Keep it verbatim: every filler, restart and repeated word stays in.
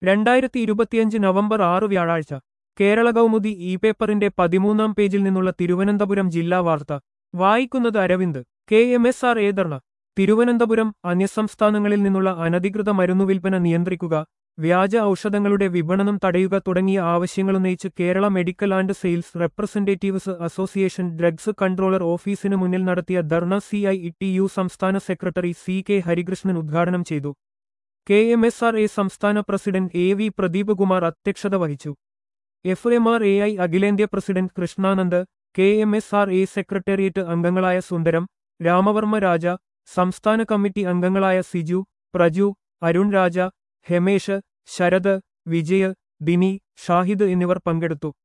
രണ്ടായിരത്തി ഇരുപത്തിയഞ്ച് നവംബർ ആറ് വ്യാഴാഴ്ച കേരള കൗമുദി ഇ പേപ്പറിന്റെ പതിമൂന്നാം പേജിൽ നിന്നുള്ള തിരുവനന്തപുരം ജില്ലാ വാർത്ത വായിക്കുന്നത് Aravind. K M S R A dharna. Thiruvananthapuram. അന്യസംസ്ഥാനങ്ങളിൽ നിന്നുള്ള അനധികൃത മരുന്നുവിൽപ്പന നിയന്ത്രിക്കുക, വ്യാജ ഔഷധങ്ങളുടെ വിപണനം തടയുക തുടങ്ങിയ ആവശ്യങ്ങളുന്നയിച്ച് Kerala medical and sales representatives association drugs controller ഓഫീസിനു മുന്നിൽ നടത്തിയ dharna C I T U സംസ്ഥാന സെക്രട്ടറി സി കെ ഹരികൃഷ്ണൻ ഉദ്ഘാടനം ചെയ്തു. K M S R A സംസ്ഥാന president A V Pradeep Kumar അധ്യക്ഷത വഹിച്ചു. F M R A I അഖിലേന്ത്യാ president Krishnanand, K M S R A secretariat അംഗങ്ങളായ സുന്ദരം, രാമവർമ്മ രാജ, സംസ്ഥാന കമ്മിറ്റി അംഗങ്ങളായ സിജു, പ്രജു, അരുൺ രാജ, ഹെമേഷ്, ശരത്, വിജയ്, ദിനി, ഷാഹിദ് എന്നിവർ പങ്കെടുത്തു.